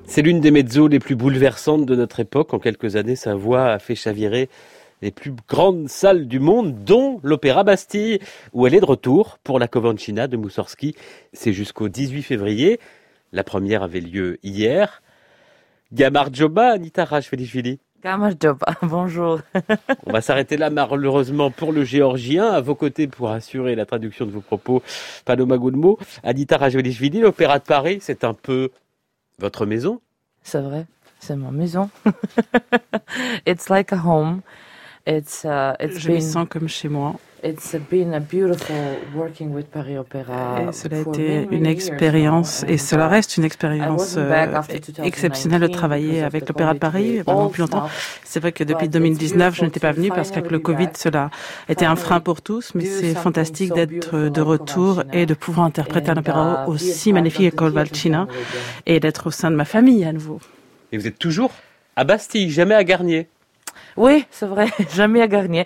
C'est l'une des mezzos les plus bouleversantes de notre époque. En quelques années, sa voix a fait chavirer les plus grandes salles du monde, dont l'Opéra Bastille, où elle est de retour pour la Covancina de Moussorgsky. C'est jusqu'au 18 février. La première avait lieu hier. Gamarjoba, Anita Rachvelishvili. Gamarjoba, bonjour. On va s'arrêter là malheureusement pour le géorgien. À vos côtés pour assurer la traduction de vos propos, Paloma Goudmo. Anita Rachvelishvili, l'Opéra de Paris, c'est un peu votre maison? C'est vrai, c'est ma maison. It's like a home. Je me sens comme chez moi. It's been a beautiful working with Paris Opera. Et cela a été une expérience, et cela reste une expérience exceptionnelle de travailler avec l'Opéra de Paris pendant plus longtemps. C'est vrai que depuis 2019, je n'étais pas venue parce qu'avec le Covid, cela était un frein pour tous, mais c'est fantastique d'être de retour et de pouvoir interpréter un opéra aussi magnifique que Covancina et d'être au sein de ma famille à nouveau. Et vous êtes toujours à Bastille, jamais à Garnier? Oui, c'est vrai, jamais à Garnier.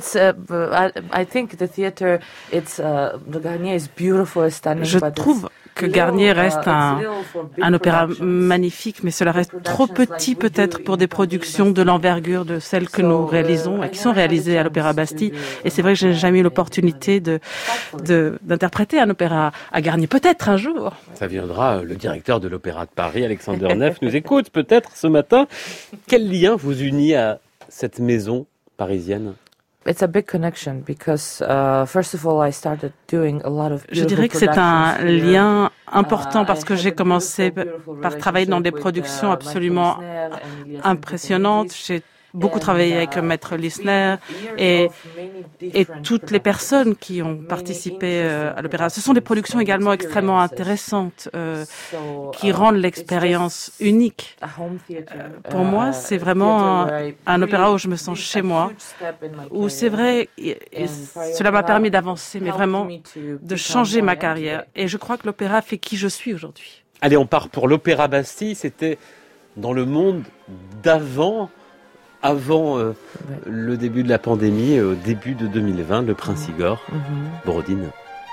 I think the theater, the Garnier is beautiful, stunning. Je trouve que Garnier reste un opéra magnifique, mais cela reste trop petit peut-être pour des productions de l'envergure de celles que nous réalisons et qui sont réalisées à l'Opéra Bastille. Et c'est vrai que j'ai jamais eu l'opportunité d'interpréter un opéra à Garnier. Peut-être un jour. Ça viendra. Le directeur de l'Opéra de Paris, Alexander Neff, nous écoute peut-être ce matin. Quel lien vous unit à cette maison parisienne? It's a big connection because first of all I started doing a lot of. Je dirais que c'est un lien important parce que j'ai commencé par travailler dans des productions absolument impressionnantes. J'ai beaucoup travaillé avec Maître Lissner et toutes les personnes qui ont participé à l'opéra. Ce sont des productions également extrêmement intéressantes qui rendent l'expérience unique. Pour moi, c'est vraiment un opéra où je me sens chez moi, où c'est vrai, cela m'a permis d'avancer, mais vraiment de changer ma carrière. Et je crois que l'opéra fait qui je suis aujourd'hui. Allez, on part pour l'Opéra Bastille. C'était dans le monde avant le début de la pandémie, au début de 2020, le Prince Igor, Borodine.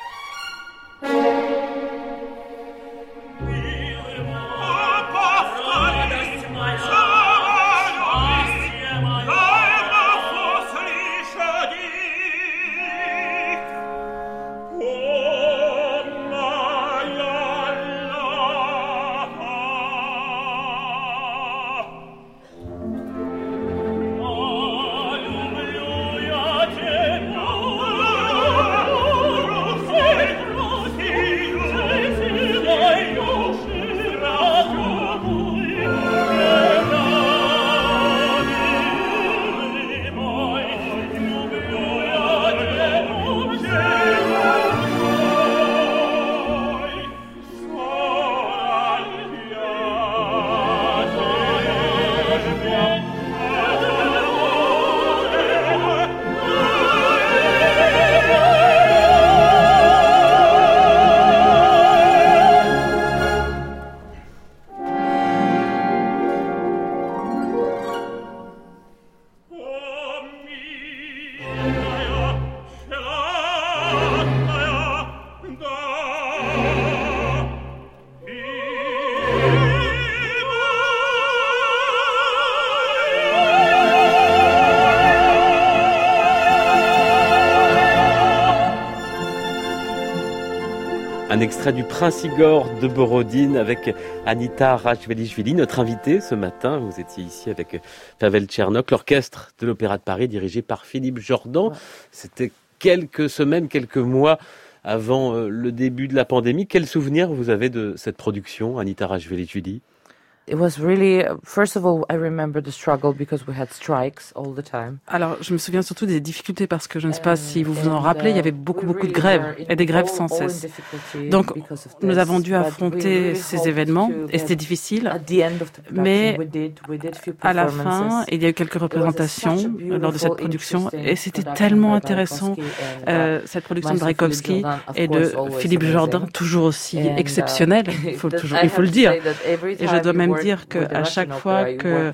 Un extrait du Prince Igor de Borodine avec Anita Rachvelishvili, notre invitée ce matin. Vous étiez ici avec Pavel Tchernok, l'orchestre de l'Opéra de Paris dirigé par Philippe Jordan. Ouais. C'était quelques semaines, quelques mois avant le début de la pandémie. Quel souvenir vous avez de cette production, Anita Rachvelishvili? It was really, first of all, I remember the struggle because we had strikes all the time. Alors, je me souviens surtout des difficultés parce que je ne sais pas si vous vous en rappelez, il y avait beaucoup de grèves et des grèves sans cesse. Donc, nous avons dû affronter ces événements et c'était difficile. Mais à la fin, il y a eu quelques représentations lors de cette production et c'était tellement intéressant. Cette production de Braikovsky et de Philippe Jordan, toujours aussi exceptionnelle, il faut le dire. Et je dois même dire qu'à chaque fois que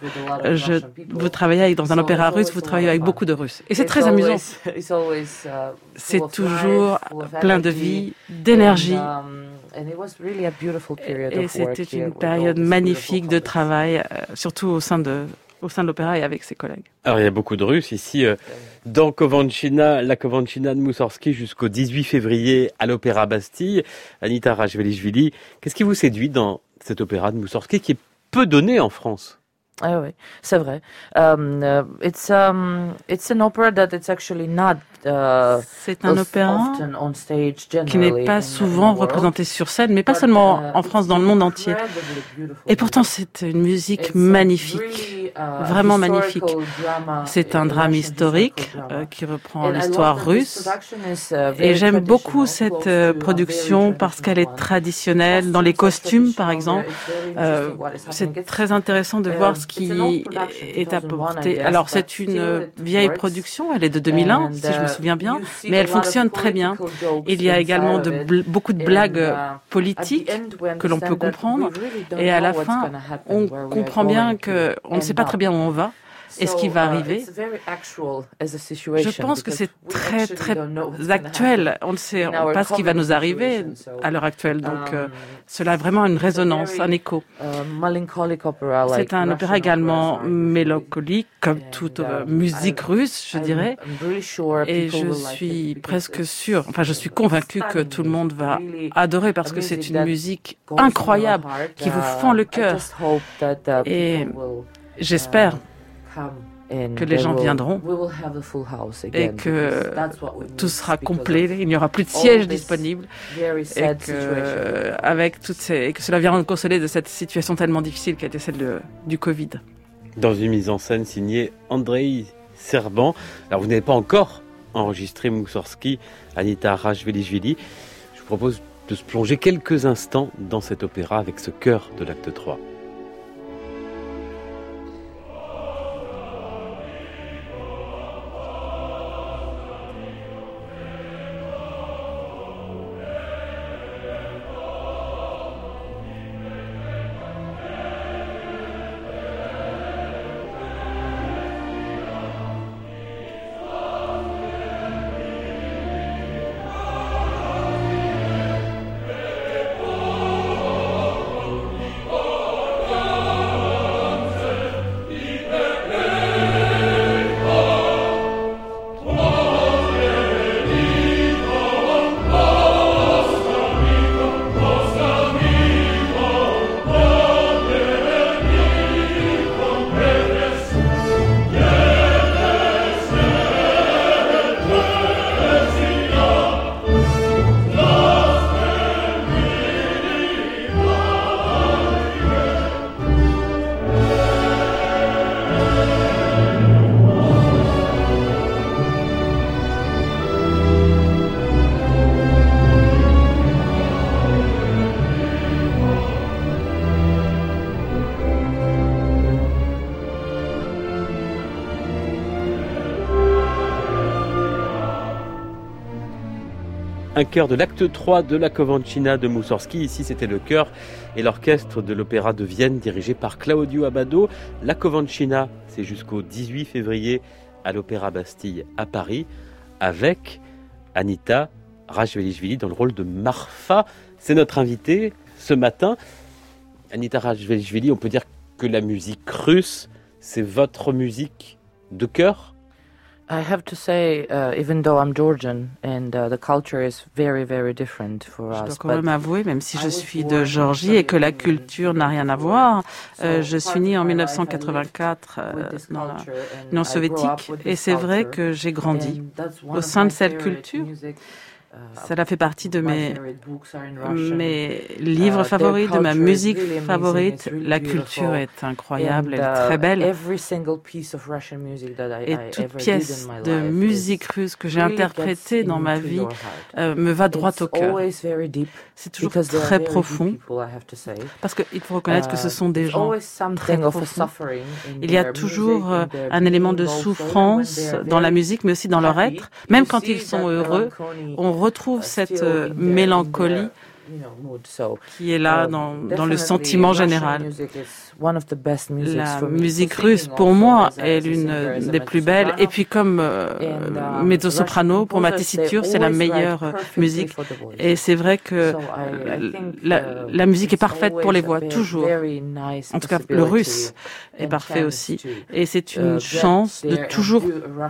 vous travaillez dans un opéra russe, vous travaillez avec beaucoup de Russes. Et c'est très amusant. C'est toujours plein de vie, d'énergie. Et c'était une période magnifique de travail, surtout au sein de l'opéra et avec ses collègues. Alors il y a beaucoup de Russes ici dans Kovanchina, la Kovanchina de Moussorgsky jusqu'au 18 février à l'Opéra Bastille. Anita Rashvelishvili, qu'est-ce qui vous séduit dans cet opéra de Moussorgsky qui est peu donné en France? Ah oui, c'est vrai. It's an opera that it's actually not. C'est un opéra qui n'est pas souvent représenté sur scène, mais pas seulement en France, dans le monde entier. Et pourtant, c'est une musique magnifique, vraiment magnifique. C'est un drame historique qui reprend l'histoire russe. Et j'aime beaucoup cette production parce qu'elle est traditionnelle, dans les costumes, par exemple. C'est très intéressant de voir ce qui est apporté. Alors, c'est une vieille production, elle est de 2001, si je me souviens bien, mais elle fonctionne très bien. Il y a également beaucoup de blagues politiques que l'on peut comprendre, et à la fin, on comprend bien qu'on ne sait pas très bien où on va. Et ce qui va arriver, je pense que c'est très, très actuel. On ne sait pas ce qui va nous arriver à l'heure actuelle. Donc, cela a vraiment une résonance, un écho. C'est un opéra également mélancolique, comme toute musique russe, je dirais. Et je suis presque sûre, je suis convaincue que tout le monde va adorer parce que c'est une musique incroyable qui vous fend le cœur. Et j'espère que les gens viendront et que tout sera complet, il n'y aura plus de sièges disponibles et que cela viendra nous consoler de cette situation tellement difficile qui a été celle du Covid. Dans une mise en scène signée Andrei Serban. Alors vous n'avez pas encore enregistré Moussorgsky, Anita Rashvelishvili. Je vous propose de se plonger quelques instants dans cet opéra avec ce chœur de l'acte 3. Un chœur de l'acte 3 de la Kovanchina de Moussorgsky. Ici, c'était le chœur et l'orchestre de l'Opéra de Vienne dirigé par Claudio Abbado. La Kovanchina, c'est jusqu'au 18 février à l'Opéra Bastille à Paris avec Anita Rashvelishvili dans le rôle de Marfa. C'est notre invitée ce matin. Anita Rashvelishvili, on peut dire que la musique russe, c'est votre musique de cœur? I have to say, even though I'm Georgian and the culture is very, very different for us. Je dois quand même avouer, même si je suis de Géorgie et que la culture n'a rien à voir, je suis née en 1984 dans l'Union soviétique et c'est vrai que j'ai grandi au sein de cette culture. Cela fait partie de mes livres favoris, de ma musique favorite. La culture est incroyable, elle est très belle. Et toute pièce de musique russe que j'ai interprétée dans ma vie me va droit au cœur. C'est toujours très profond, parce qu'il faut reconnaître que ce sont des gens très profonds. Il y a toujours un élément de souffrance dans la musique, mais aussi dans leur être. Même quand ils sont heureux, on retrouve cette mélancolie qui est là dans le sentiment général. La musique russe, pour moi, est l'une des plus belles. Et puis comme mezzo-soprano, pour ma tessiture, c'est la meilleure musique. Et c'est vrai que la musique est parfaite pour les voix, toujours. En tout cas, le russe est parfait aussi. Et c'est une chance de toujours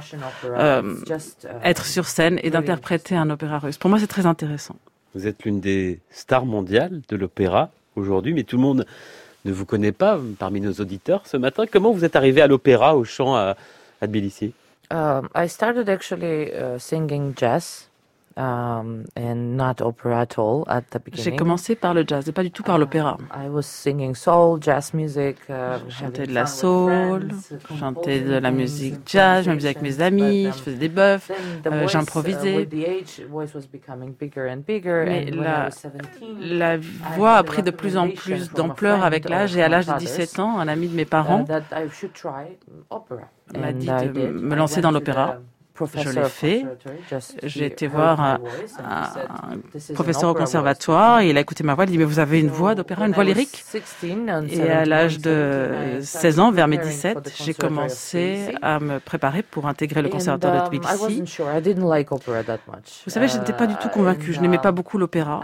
être sur scène et d'interpréter un opéra russe. Pour moi, c'est très intéressant. Vous êtes l'une des stars mondiales de l'opéra aujourd'hui, mais tout le monde ne vous connaît pas parmi nos auditeurs ce matin. Comment vous êtes arrivé à l'opéra, au chant à Tbilissi? I started actually singing jazz. And not opera at all at the beginning. J'ai commencé par le jazz et pas du tout par l'opéra. I was singing soul, jazz music. Je chantais de la soul, je chantais de la musique jazz, je m'amusais avec mes amis, je faisais des bœufs, j'improvisais. Mais la voix a pris de plus en plus d'ampleur avec l'âge et à l'âge de 17 ans, un ami de mes parents m'a dit de me lancer dans l'opéra. Je l'ai fait. J'ai été voir un professeur au conservatoire. Il a écouté ma voix. Il dit, mais vous avez une voix d'opéra, une voix lyrique? Et à l'âge de 16 ans, vers mes 17, j'ai commencé à me préparer pour intégrer le conservatoire de Tbilissi. Vous savez, je n'étais pas du tout convaincue. Je n'aimais pas beaucoup l'opéra.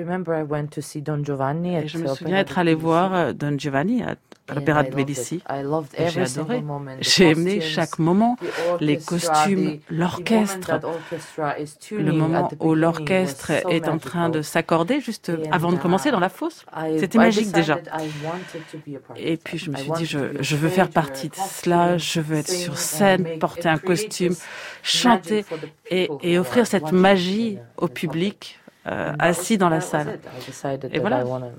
Et je me souviens être allée voir Don Giovanni à l'opéra de Tbilissi. Et j'ai adoré. J'ai aimé chaque moment, les costumes, l'orchestre, le moment où l'orchestre est en train de s'accorder juste avant de commencer dans la fosse. C'était magique déjà. Et puis je me suis dit, je veux faire partie de cela, je veux être sur scène, porter un costume, chanter et offrir cette magie au public assis dans la salle. Et voilà.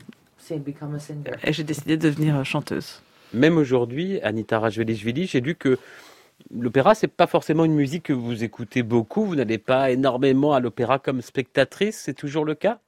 Et j'ai décidé de devenir chanteuse. Même aujourd'hui, Anita Rajvelishvili, j'ai lu que l'opéra, c'est pas forcément une musique que vous écoutez beaucoup. Vous n'allez pas énormément à l'opéra comme spectatrice. C'est toujours le cas?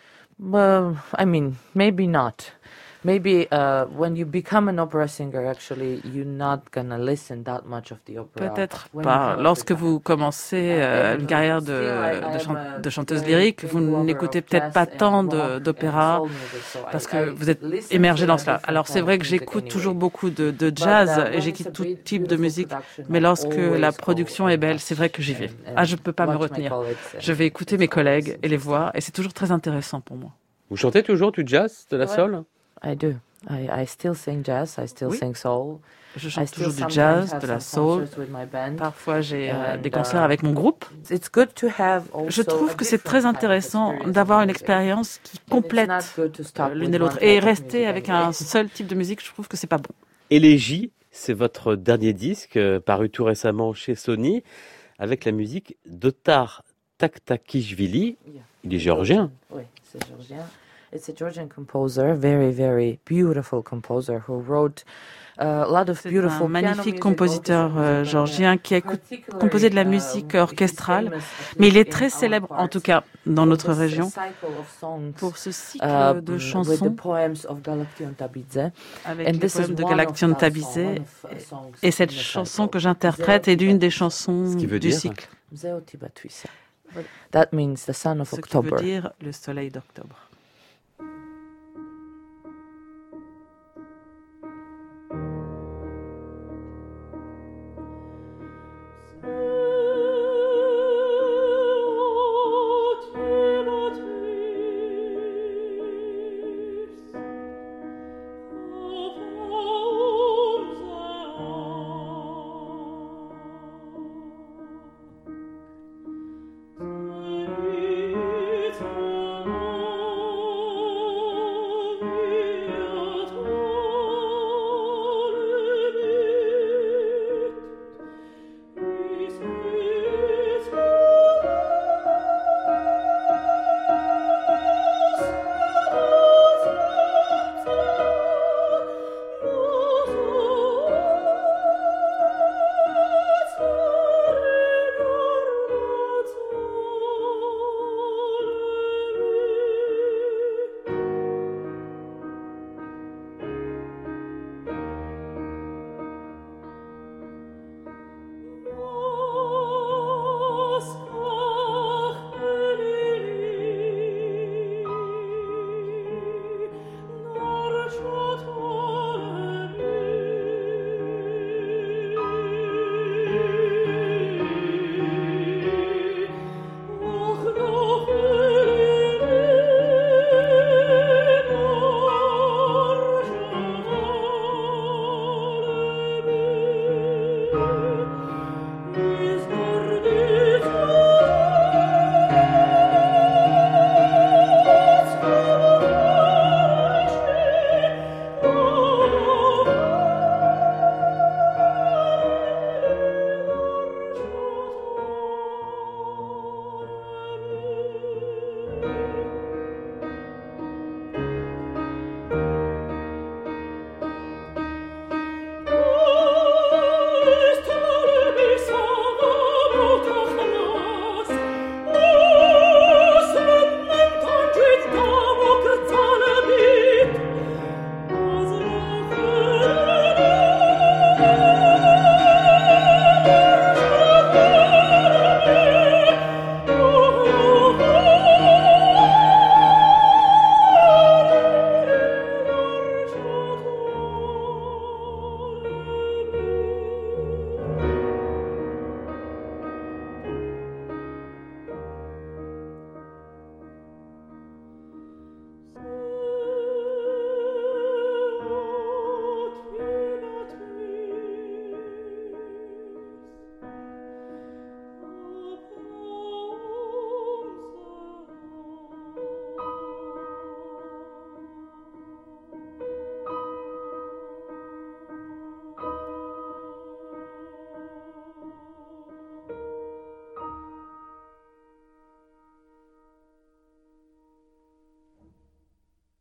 I mean, maybe not. Maybe when you become an opera singer, actually, you're not gonna listen that much of the opera. Peut-être pas. Lorsque vous commencez une carrière de chanteuse lyrique, vous n'écoutez peut-être pas tant d'opéra parce que vous êtes émergé dans cela. Alors c'est vrai que j'écoute toujours beaucoup de jazz et j'écoute tout type de musique, mais lorsque la production est belle, c'est vrai que j'y vais. Je peux pas me retenir. Je vais écouter mes collègues et les voir et c'est toujours très intéressant pour moi. Vous chantez toujours du jazz, de la soul? I do. I still sing jazz. I still sing soul. Je chante toujours du jazz, de la soul. Parfois, j'ai des concerts avec mon groupe. Je trouve que c'est très intéressant d'avoir une expérience qui complète l'une et l'autre. Et rester avec un seul type de musique, je trouve que c'est pas bon. Élégie, c'est votre dernier disque, paru tout récemment chez Sony, avec la musique d'Otar Taktakishvili. Il est géorgien. Oui, c'est géorgien. It's a Georgian composer, very, very beautiful composer who wrote a lot of beautiful. C'est un magnifique compositeur géorgien qui a composé de la musique orchestrale, mais il est très célèbre, en tout cas dans notre région, pour ce cycle de chansons avec les poèmes de Galaction Tabizé. Et cette chanson que j'interprète est l'une des chansons du cycle. That means the son of October. Ce qui veut dire le soleil d'octobre.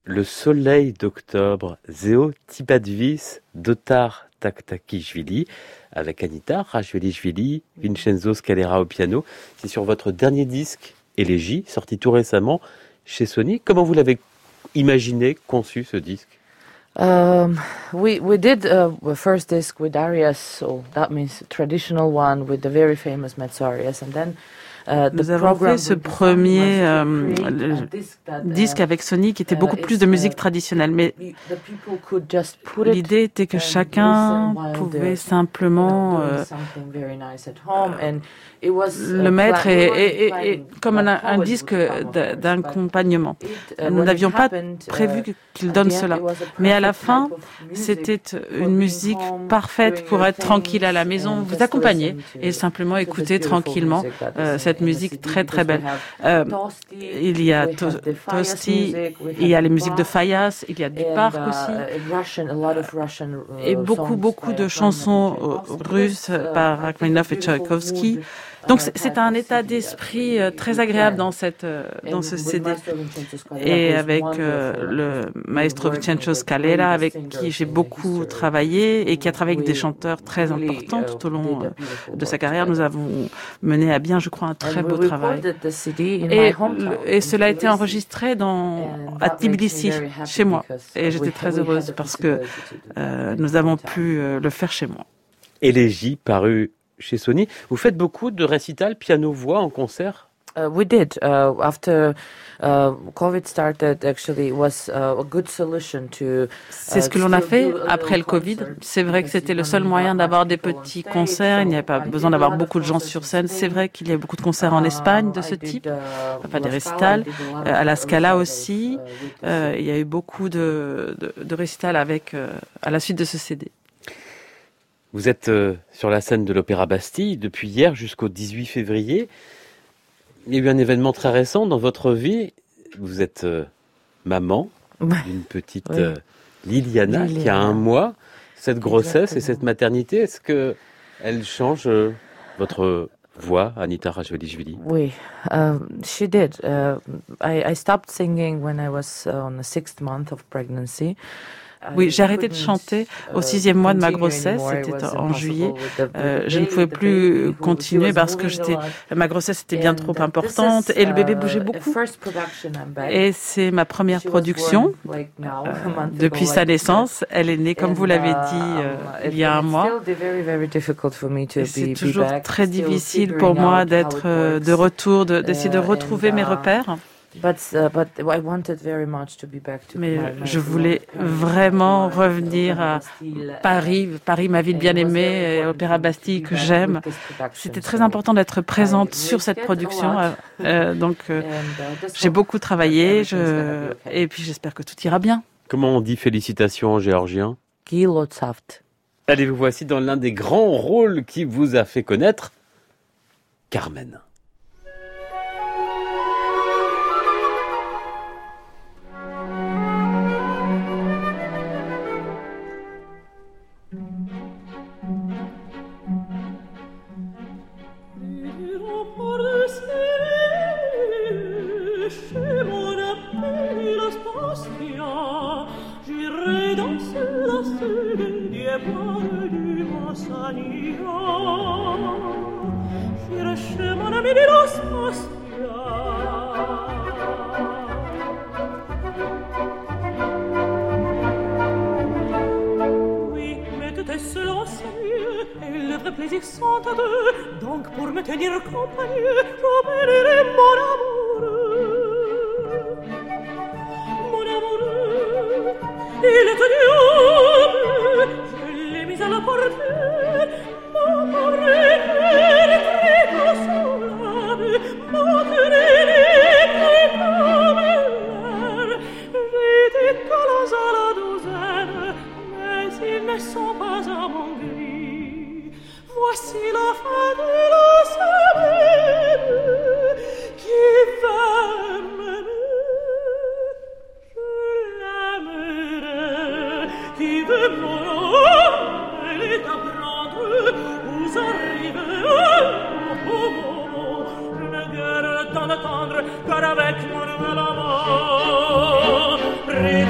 Le soleil d'octobre, Zéo Tibadvis d'Otar Taktakishvili, avec Anita Rachvelishvili, Vincenzo Scalera au piano. C'est sur votre dernier disque, Élégie, sorti tout récemment chez Sony. Comment vous l'avez imaginé, conçu ce disque? We did a first disc with arias, so that means traditional one with the very famous mezzo arias, and then nous avons fait ce premier disque avec Sony qui était beaucoup plus de musique traditionnelle, mais l'idée était que chacun pouvait simplement le mettre et comme un disque d'accompagnement. Nous n'avions pas prévu qu'il donne cela, mais à la fin, c'était une musique parfaite pour être tranquille à la maison, vous accompagner et simplement écouter tranquillement cette musique très très belle. Il y a Tosti, il y a les musiques de Fayas, il y a du Parc aussi, et beaucoup de chansons russes par Rachmaninoff et Tchaïkovski. Donc c'est un état d'esprit très agréable dans ce CD. Et avec le maestro Vincenzo Scalera, avec qui j'ai beaucoup travaillé et qui a travaillé avec des chanteurs très importants tout au long de sa carrière, nous avons mené à bien, je crois, un très beau travail. Et cela a été enregistré à Tbilissi, chez moi. Et j'étais très heureuse parce que nous avons pu le faire chez moi. Élégie, paru chez Sony. Vous faites beaucoup de récitals piano-voix en concert? We did. After COVID started, actually, it was a good solution to. C'est ce que l'on a fait après le Covid. C'est vrai que c'était le seul moyen d'avoir des petits concerts. Il n'y avait pas besoin d'avoir beaucoup de gens sur scène. C'est vrai qu'il y a beaucoup de concerts en Espagne de ce type, enfin des récitals. À la Scala aussi, il y a eu beaucoup de récitals à la suite de ce CD. Vous êtes sur la scène de l'Opéra Bastille depuis hier jusqu'au 18 février. Il y a eu un événement très récent dans votre vie. Vous êtes maman d'une petite Liliana qui a 1 mois. Cette grossesse et cette maternité, est-ce que elle change votre voix, Anita Rachvelishvili? Oui, she did. I stopped singing when I was on the 6th month of pregnancy. Oui, j'ai arrêté de chanter au 6e mois de ma grossesse, c'était en juillet. Je ne pouvais plus continuer parce que ma grossesse était bien trop importante et le bébé bougeait beaucoup. Et c'est ma première production depuis sa naissance. Elle est née, comme vous l'avez dit, il y a 1 mois. Et c'est toujours très difficile pour moi d'être de retour, d'essayer de retrouver mes repères. Mais je voulais vraiment revenir à Paris, ma ville bien aimée, et Opéra Bastille que j'aime. C'était très important d'être présente sur cette production. Donc j'ai beaucoup travaillé et puis j'espère que tout ira bien. Comment on dit félicitations en géorgien? Allez, vous voici dans l'un des grands rôles qui vous a fait connaître, Carmen. Plaisir sont à deux, donc pour me tenir compagnie, j'emmènerai mon amoureux. Mon amoureux, il est diable, je l'ai mis à la portée, mon pauvre cœur est très consolable, mon cœur est comme l'air. J'ai des colons à la douzaine, mais ils ne sont pas à mon gré. Voici la fin de la semaine qui va m'aimer, je l'aimerai, qui veut mon elle est à prendre, vous arrivez, je n'ai guère le temps d'attendre, car avec mon nouvel amant,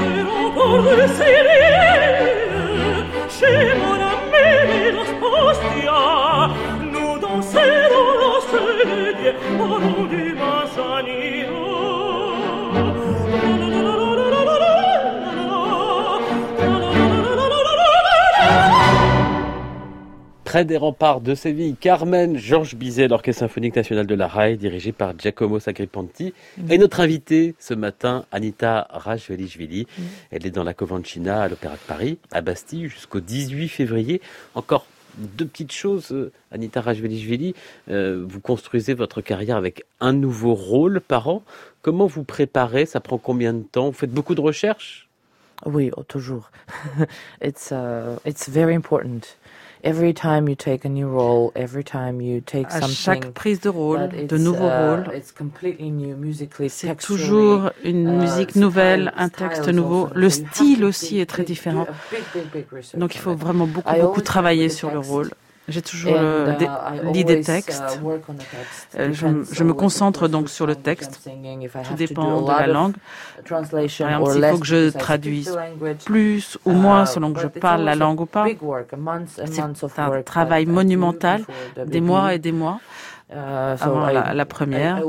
Près des remparts de Séville, Carmen, Georges Bizet, l'Orchestre symphonique national de la RAI, dirigé par Giacomo Sacripanti. Et notre invitée ce matin, Anita Rajvelishvili. Elle est dans la Covancina à l'Opéra de Paris, à Bastille, jusqu'au 18 février. Encore deux petites choses, Anita Rajvelishvili. Vous construisez votre carrière avec un nouveau rôle par an. Comment vous préparez? Ça prend combien de temps? Vous faites beaucoup de recherches? Oui, toujours. It's very important. Every time you take a new role, every time you take À something, chaque prise de rôle, de nouveau rôle, it's completely new musically, c'est toujours une musique nouvelle, un texte nouveau. Le style aussi est très différent. Donc il faut vraiment beaucoup travailler sur le rôle. J'ai toujours lu des textes. Je me concentre donc sur le texte. Tout dépend de la langue. Par exemple, s'il faut que je traduise plus ou moins selon que je parle la langue ou pas, c'est un travail monumental, des mois et des mois. Avant la première.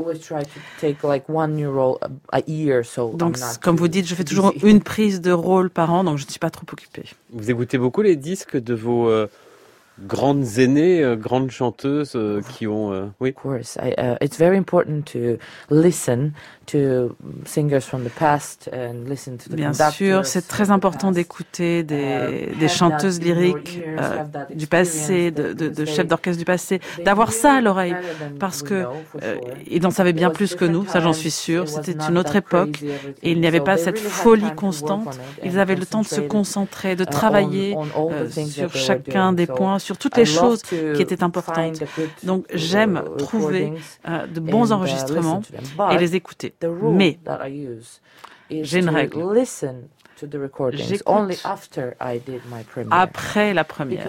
Donc, comme vous dites, je fais toujours une prise de rôle par an, donc je ne suis pas trop occupée. Vous écoutez beaucoup les disques de vos grandes aînées, grandes chanteuses qui ont... oui. Of course, it's very important to listen to singers from the past and listen to the Bien sûr, c'est très important d'écouter des chanteuses lyriques du passé, de chefs d'orchestre du passé, d'avoir ça à l'oreille, parce que ils en savaient bien plus que nous, ça j'en suis sûre. C'était une autre époque et il n'y avait pas cette folie constante. Ils avaient le temps de se concentrer, de travailler sur chacun des points, sur toutes les choses qui étaient importantes. Donc j'aime trouver de bons enregistrements et les écouter. Mais j'ai une règle. J'écoute après la première.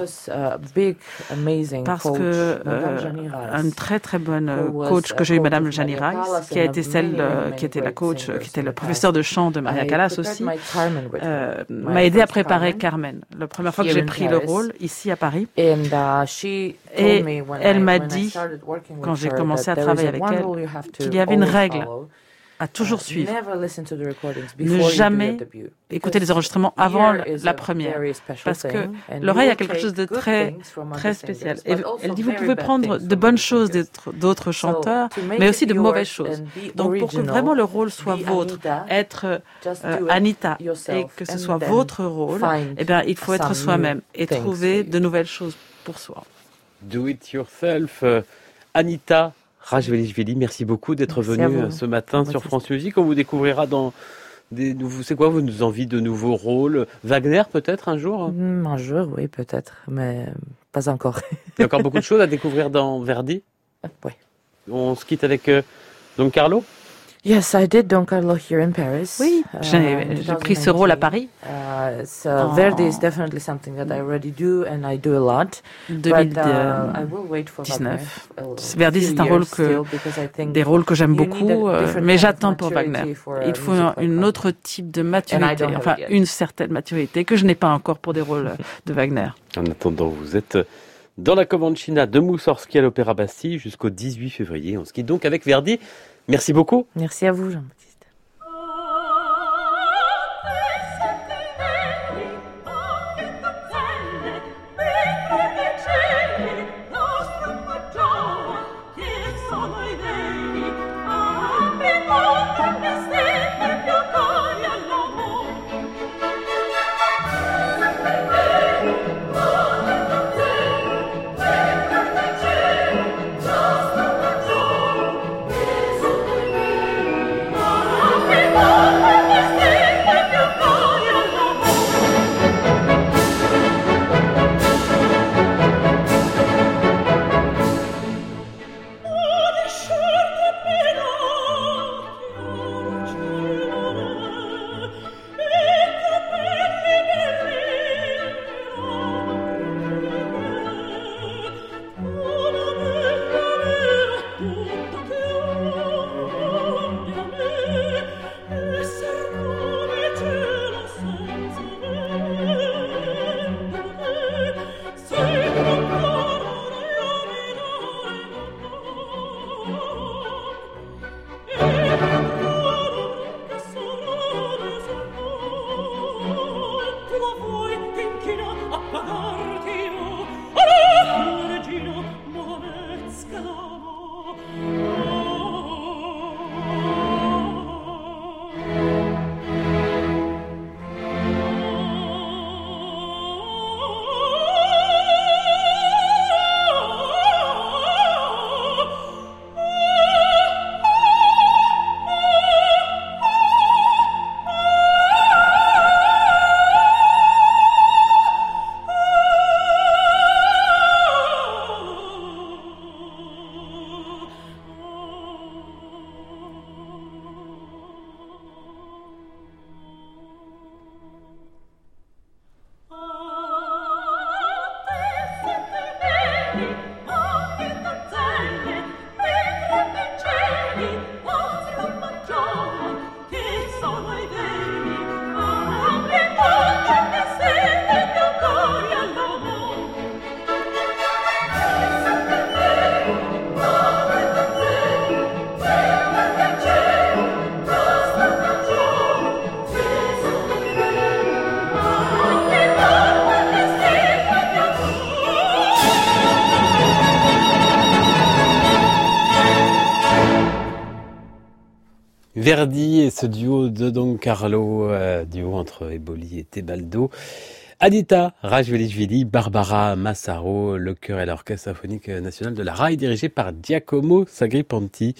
Parce que une très très bonne coach que j'ai eue, Madame Jani Rice, qui a été qui était la coach, qui était le professeur de chant de Maria Callas aussi, m'a aidé à préparer Carmen. La première fois que j'ai pris le rôle ici à Paris. Et elle m'a dit, quand j'ai commencé à travailler avec elle, qu'il y avait une règle à toujours suivre. Ne jamais écouter les enregistrements avant la première. Parce que l'oreille a quelque chose de très, très spécial. Et elle dit, vous pouvez prendre de bonnes choses d'autres chanteurs, mais aussi de mauvaises choses. Donc, pour que vraiment le rôle soit vôtre, être Anita, et que ce soit votre rôle, eh bien, il faut être soi-même et trouver de nouvelles choses pour soi. Do it yourself. Anita Rajvelishvili, merci beaucoup d'être venu ce matin sur France Musique. On vous découvrira dans des nouveaux... C'est quoi vos envies de nouveaux rôles? Wagner peut-être un jour? Un jour, oui, peut-être, mais pas encore. Il y a encore beaucoup de choses à découvrir dans Verdi? Oui. On se quitte avec Don Carlo? Yes, I did Don Carlo here in Paris. Oui, j'ai pris ce rôle à Paris. Verdi is definitely something that I already do and I do a lot. 2019. Verdi, c'est un rôle des rôles que j'aime beaucoup, mais j'attends pour Wagner. Il faut une autre type de maturité, enfin une certaine maturité que je n'ai pas encore pour des rôles de Wagner. En attendant, vous êtes dans la Covancina de Moussorgsky à l'Opéra Bastille jusqu'au 18 février. On se quitte donc avec Verdi. Merci beaucoup. Merci à vous, Jean-Baptiste. Oh Verdi et ce duo de Don Carlo, duo entre Eboli et Tebaldo. Anita Rajvelishvili, Barbara Massaro, le chœur et l'orchestre symphonique national de la RAI dirigé par Giacomo Sagripanti.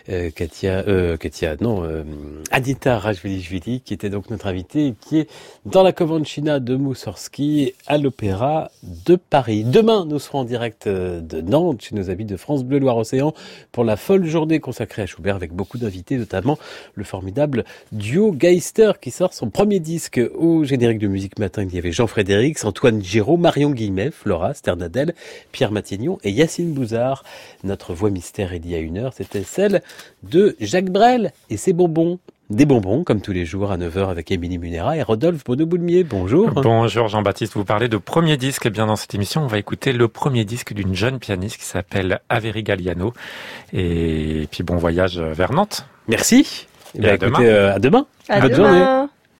Anita Rajvelishvili qui était donc notre invitée et qui est dans la Kovanchina de Moussorgsky à l'Opéra de Paris. Demain, nous serons en direct de Nantes chez nos amis de France Bleu Loire-Océan pour la folle journée consacrée à Schubert avec beaucoup d'invités, notamment le formidable duo Geister qui sort son premier disque. Au générique de Musique Matin, il y avait Jean Frédéric, Antoine Giraud, Marion Guillemet, Flora Sternadel, Pierre Matignon et Yacine Bouzard. Notre voix mystère il y a 1 heure, c'était celle de Jacques Brel et ses bonbons. Des bonbons, comme tous les jours à 9h avec Émilie Munera et Rodolphe Bonneau-Boulmier. Bonjour. Bonjour Jean-Baptiste, vous parlez de premier disque. Eh bien, dans cette émission, on va écouter le premier disque d'une jeune pianiste qui s'appelle Avery Galliano. Et puis bon voyage vers Nantes. Merci. Et à demain. À demain. À Bonne demain. journée.